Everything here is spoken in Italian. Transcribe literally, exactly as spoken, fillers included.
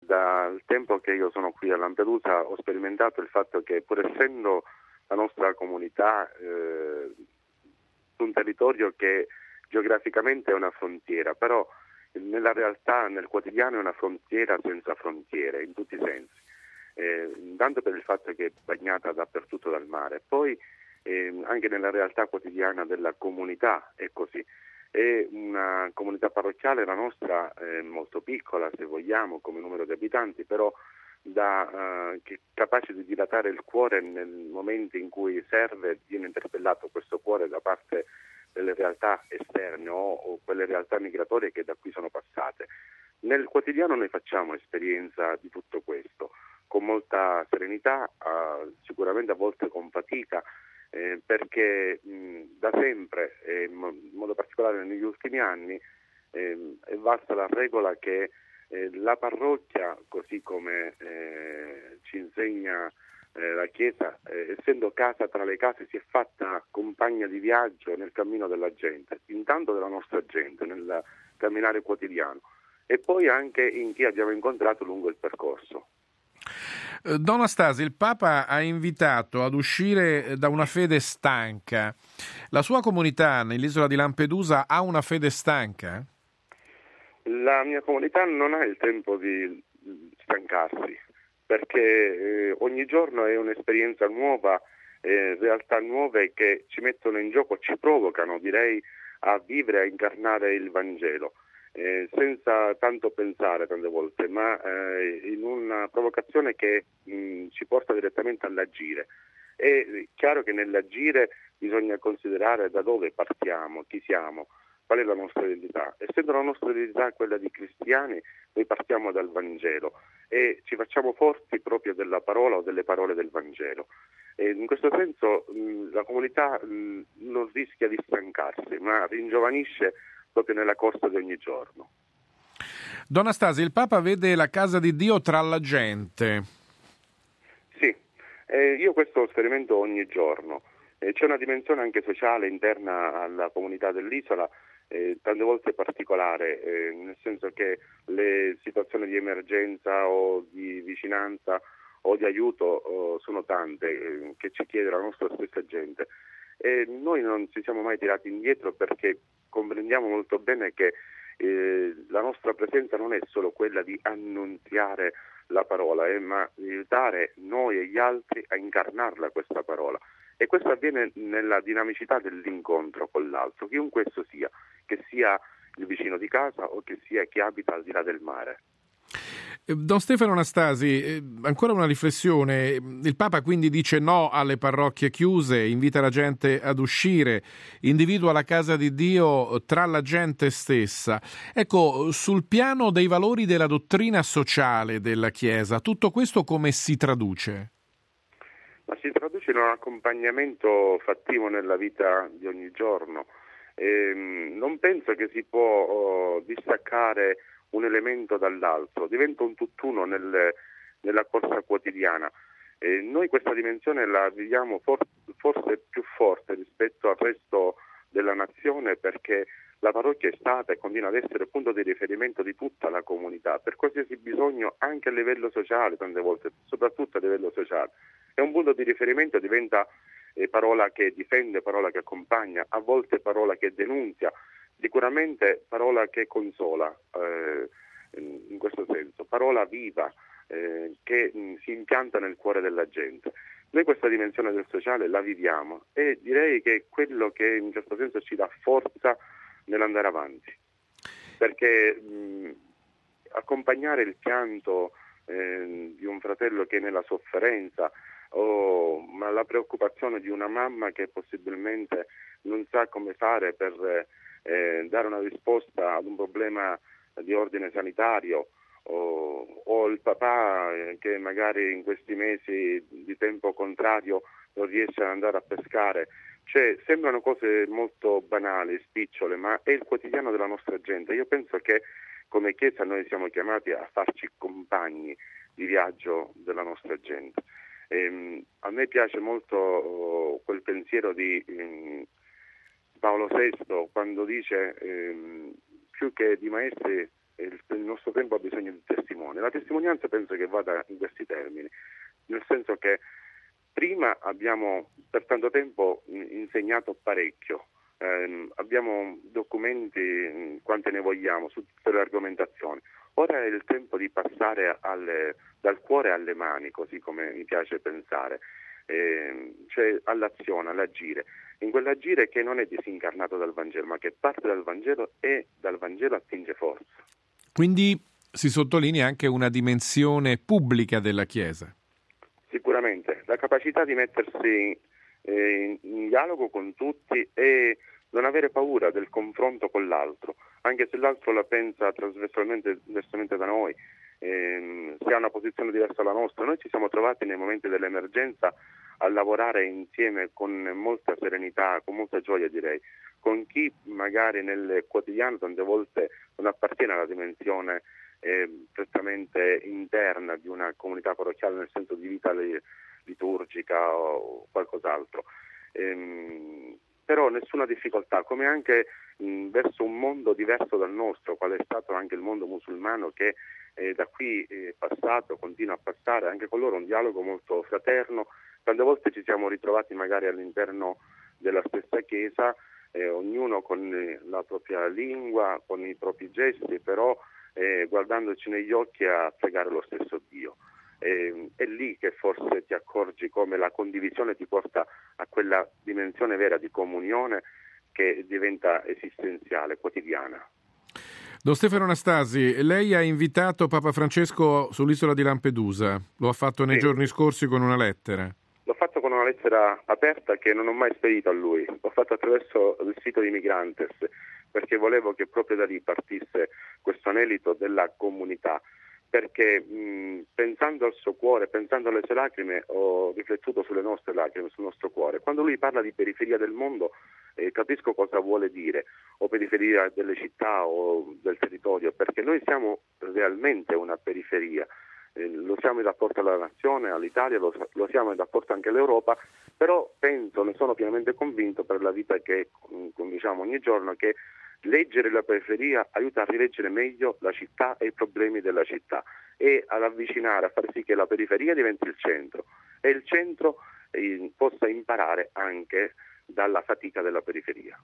dal tempo che io sono qui a Lampedusa ho sperimentato il fatto che, pur essendo la nostra comunità eh, su un territorio che geograficamente è una frontiera, però nella realtà, nel quotidiano, è una frontiera senza frontiere, in tutti i sensi. Eh, intanto per il fatto che è bagnata dappertutto dal mare, poi eh, anche nella realtà quotidiana della comunità è così. È una comunità parrocchiale, la nostra è molto piccola, se vogliamo, come numero di abitanti, però da, uh, che, capace di dilatare il cuore nel momento in cui serve. Viene interpellato questo cuore da parte delle realtà esterne o, o quelle realtà migratorie che da qui sono passate. Nel quotidiano noi facciamo esperienza di tutto questo, con molta serenità, uh, sicuramente a volte con fatica, eh, perché mh, da sempre, e in modo particolare negli ultimi anni, eh, è valsa la regola che eh, la parrocchia, così come eh, ci insegna eh, la Chiesa, eh, essendo casa tra le case, si è fatta compagna di viaggio nel cammino della gente, intanto della nostra gente, nel camminare quotidiano, e poi anche in chi abbiamo incontrato lungo il percorso. Don Anastasi, il Papa ha invitato ad uscire da una fede stanca. La sua comunità nell'isola di Lampedusa ha una fede stanca? La mia comunità non ha il tempo di stancarsi, perché eh, ogni giorno è un'esperienza nuova, eh, realtà nuove che ci mettono in gioco, ci provocano, direi, a vivere, a incarnare il Vangelo. Eh, senza tanto pensare tante volte, ma eh, in una provocazione che mh, ci porta direttamente all'agire. È chiaro che nell'agire bisogna considerare da dove partiamo, chi siamo, qual è la nostra identità. Essendo la nostra identità quella di cristiani, noi partiamo dal Vangelo e ci facciamo forti proprio della parola o delle parole del Vangelo. E in questo senso mh, la comunità mh, non rischia di stancarsi, ma ringiovanisce proprio nella corsa di ogni giorno. Don Anastasi, il Papa vede la casa di Dio tra la gente. Sì, eh, io questo lo sperimento ogni giorno. Eh, c'è una dimensione anche sociale interna alla comunità dell'isola, eh, tante volte particolare, eh, nel senso che le situazioni di emergenza o di vicinanza o di aiuto oh, sono tante, eh, che ci chiede la nostra stessa gente. E noi non ci siamo mai tirati indietro, perché comprendiamo molto bene che eh, la nostra presenza non è solo quella di annunziare la parola, eh, ma di aiutare noi e gli altri a incarnarla questa parola. E questo avviene nella dinamicità dell'incontro con l'altro, chiunque esso sia, che sia il vicino di casa o che sia chi abita al di là del mare. Don Stefano Anastasi, ancora una riflessione. Il Papa quindi dice no alle parrocchie chiuse, invita la gente ad uscire, individua la casa di Dio tra la gente stessa. Ecco, sul piano dei valori della dottrina sociale della Chiesa, tutto questo come si traduce? Ma si traduce in un accompagnamento fattivo nella vita di ogni giorno. E non penso che si può oh, distaccare un elemento dall'altro, diventa un tutt'uno nel, nella corsa quotidiana. E noi questa dimensione la viviamo for- forse più forte rispetto al resto della nazione, perché la parrocchia è stata e continua ad essere punto di riferimento di tutta la comunità, per qualsiasi bisogno, anche a livello sociale, tante volte, soprattutto a livello sociale. È un punto di riferimento, diventa eh, parola che difende, parola che accompagna, a volte parola che denunzia, sicuramente parola che consola, eh, in questo senso, parola viva, eh, che mh, si impianta nel cuore della gente. Noi questa dimensione del sociale la viviamo e direi che è quello che in un certo senso ci dà forza nell'andare avanti, perché mh, accompagnare il pianto eh, di un fratello che è nella sofferenza, o ma la preoccupazione di una mamma che possibilmente non sa come fare per eh, dare una risposta ad un problema di ordine sanitario, o, o il papà eh, che magari in questi mesi di tempo contrario non riesce ad andare a pescare. Cioè, sembrano cose molto banali, spicciole, ma è il quotidiano della nostra gente. Io penso che come Chiesa noi siamo chiamati a farci compagni di viaggio della nostra gente. Ehm, a me piace molto oh, quel pensiero di um, Paolo sesto, quando dice ehm, più che di maestri il, il nostro tempo ha bisogno di testimoni. La testimonianza penso che vada in questi termini, nel senso che prima abbiamo per tanto tempo insegnato parecchio, eh, abbiamo documenti quante ne vogliamo su tutte le argomentazioni. Ora è il tempo di passare alle, dal cuore alle mani, così come mi piace pensare, eh, cioè all'azione, all'agire. In quell'agire che non è disincarnato dal Vangelo, ma che parte dal Vangelo e dal Vangelo attinge forza. Quindi si sottolinea anche una dimensione pubblica della Chiesa. Sicuramente, la capacità di mettersi eh, in dialogo con tutti e non avere paura del confronto con l'altro, anche se l'altro la pensa trasversalmente diversamente da noi, ehm, se ha una posizione diversa dalla nostra. Noi ci siamo trovati nei momenti dell'emergenza a lavorare insieme con molta serenità, con molta gioia direi, con chi magari nel quotidiano tante volte non appartiene alla dimensione eh, prettamente interna di una comunità parrocchiale, nel senso di vita liturgica o qualcos'altro. Ehm, però nessuna difficoltà, come anche mh, verso un mondo diverso dal nostro, qual è stato anche il mondo musulmano che eh, da qui è passato, continua a passare, anche con loro un dialogo molto fraterno. Tante volte ci siamo ritrovati magari all'interno della stessa chiesa, eh, ognuno con la propria lingua, con i propri gesti, però eh, guardandoci negli occhi a pregare lo stesso Dio. Eh, è lì che forse ti accorgi come la condivisione ti porta a quella dimensione vera di comunione che diventa esistenziale, quotidiana. Don Stefano Anastasi, lei ha invitato Papa Francesco sull'isola di Lampedusa, lo ha fatto nei Sì. giorni scorsi con una lettera. L'ho fatto con una lettera aperta che non ho mai spedito a lui, l'ho fatto attraverso il sito di Migrantes, perché volevo che proprio da lì partisse questo anelito della comunità, perché mh, pensando al suo cuore, pensando alle sue lacrime, ho riflettuto sulle nostre lacrime, sul nostro cuore. Quando lui parla di periferia del mondo, eh, capisco cosa vuole dire, o periferia delle città o del territorio, perché noi siamo realmente una periferia. Eh, lo siamo in rapporto alla nazione, all'Italia, lo, lo siamo in rapporto anche all'Europa, però penso, ne sono pienamente convinto per la vita che conduciamo ogni giorno, che leggere la periferia aiuta a rileggere meglio la città e i problemi della città e ad avvicinare, a far sì che la periferia diventi il centro e il centro eh, possa imparare anche dalla fatica della periferia.